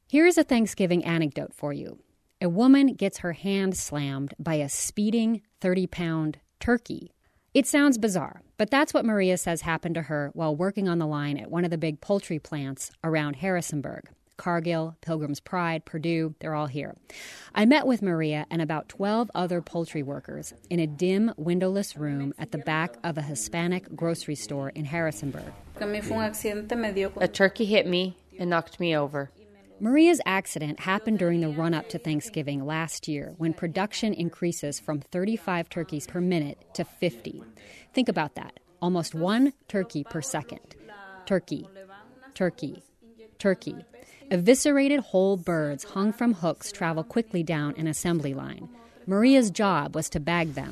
Here's a Thanksgiving anecdote for you. A woman gets her hand slammed by a speeding 30-pound turkey. It sounds bizarre, but that's what Maria says happened to her while working on the line at one of the big poultry plants around Harrisonburg. Cargill, Pilgrim's Pride, Purdue, they're all here. I met with Maria and about 12 other poultry workers in a dim, windowless room at the back of a Hispanic grocery store in Harrisonburg. A turkey hit me and knocked me over. Maria's accident happened during the run-up to Thanksgiving last year when production increases from 35 turkeys per minute to 50. Think about that. Almost one turkey per second. Turkey, turkey, turkey. Eviscerated whole birds hung from hooks travel quickly down an assembly line. Maria's job was to bag them.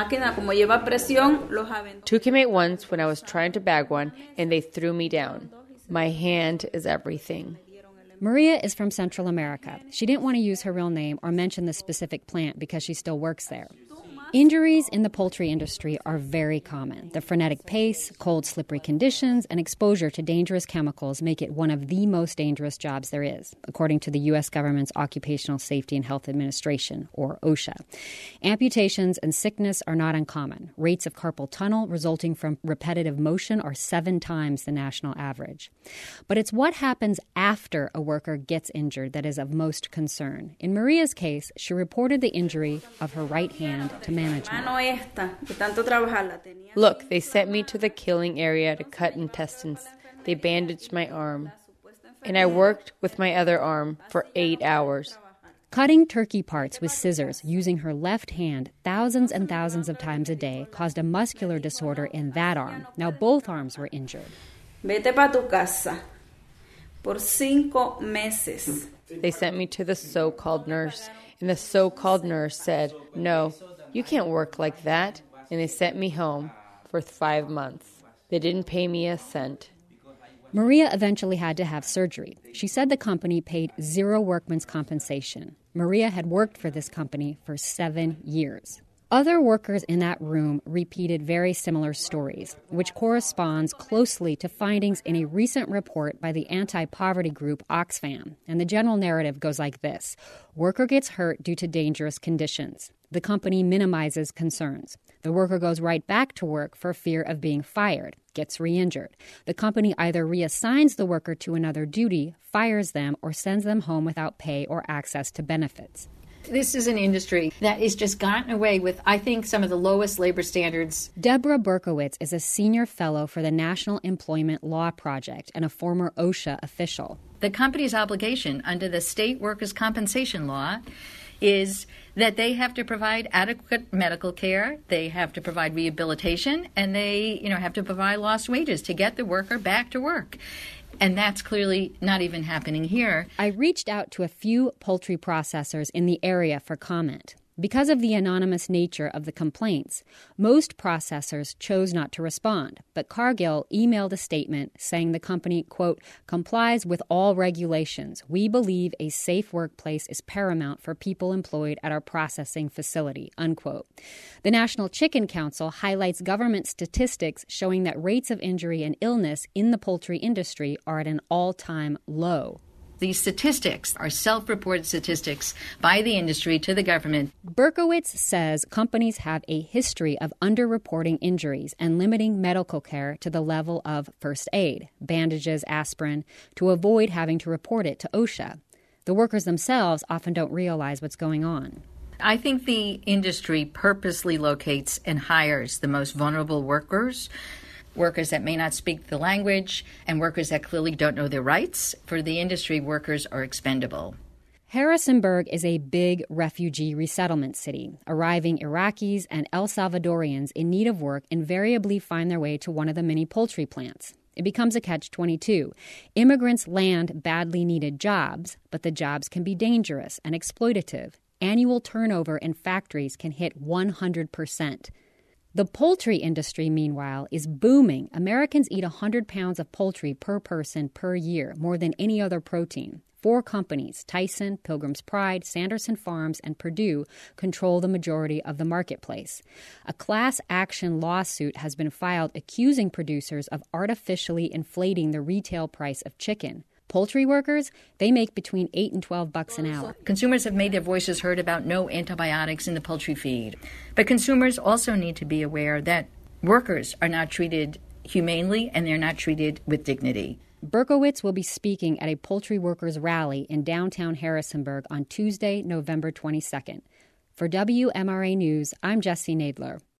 Two came at once when I was trying to bag one, and they threw me down. My hand is everything. Maria is from Central America. She didn't want to use her real name or mention the specific plant because she still works there. Injuries in the poultry industry are very common. The frenetic pace, cold, slippery conditions, and exposure to dangerous chemicals make it one of the most dangerous jobs there is, according to the U.S. government's Occupational Safety and Health Administration, or OSHA. Amputations and sickness are not uncommon. Rates of carpal tunnel resulting from repetitive motion are 7 times the national average. But it's what happens after a worker gets injured that is of most concern. In Maria's case, she reported the injury of her right hand to management. Look, they sent me to the killing area to cut intestines. They bandaged my arm. And I worked with my other arm for 8 hours. Cutting turkey parts with scissors using her left hand thousands and thousands of times a day caused a muscular disorder in that arm. Now both arms were injured. Vete pa tu casa por 5 meses. They sent me to the so-called nurse, and the so-called nurse said, "No, you can't work like that." And they sent me home for 5 months. They didn't pay me a cent. Maria eventually had to have surgery. She said the company paid 0 workman's compensation. Maria had worked for this company for 7 years. Other workers in that room repeated very similar stories, which corresponds closely to findings in a recent report by the anti-poverty group Oxfam. And the general narrative goes like this. Worker gets hurt due to dangerous conditions. The company minimizes concerns. The worker goes right back to work for fear of being fired, gets re-injured. The company either reassigns the worker to another duty, fires them, or sends them home without pay or access to benefits. This is an industry that has just gotten away with, I think, some of the lowest labor standards. Deborah Berkowitz is a senior fellow for the National Employment Law Project and a former OSHA official. The company's obligation under the state workers' compensation law is that they have to provide adequate medical care, they have to provide rehabilitation, and they, have to provide lost wages to get the worker back to work. And that's clearly not even happening here. I reached out to a few poultry processors in the area for comment. Because of the anonymous nature of the complaints, most processors chose not to respond. But Cargill emailed a statement saying the company, quote, complies with all regulations. We believe a safe workplace is paramount for people employed at our processing facility, unquote. The National Chicken Council highlights government statistics showing that rates of injury and illness in the poultry industry are at an all-time low. These statistics are self-reported statistics by the industry to the government. Berkowitz says companies have a history of underreporting injuries and limiting medical care to the level of first aid, bandages, aspirin, to avoid having to report it to OSHA. The workers themselves often don't realize what's going on. I think the industry purposely locates and hires the most vulnerable workers that may not speak the language, and workers that clearly don't know their rights. For the industry, workers are expendable. Harrisonburg is a big refugee resettlement city. Arriving Iraqis and El Salvadorians in need of work invariably find their way to one of the many poultry plants. It becomes a catch-22. Immigrants land badly needed jobs, but the jobs can be dangerous and exploitative. Annual turnover in factories can hit 100%. The poultry industry, meanwhile, is booming. Americans eat 100 pounds of poultry per person per year, more than any other protein. 4 companies, Tyson, Pilgrim's Pride, Sanderson Farms, and Purdue, control the majority of the marketplace. A class action lawsuit has been filed accusing producers of artificially inflating the retail price of chicken. Poultry workers, they make between $8 and $12 an hour. Consumers have made their voices heard about no antibiotics in the poultry feed. But consumers also need to be aware that workers are not treated humanely and they're not treated with dignity. Berkowitz will be speaking at a poultry workers rally in downtown Harrisonburg on Tuesday, November 22nd. For WMRA News, I'm Jessie Nadler.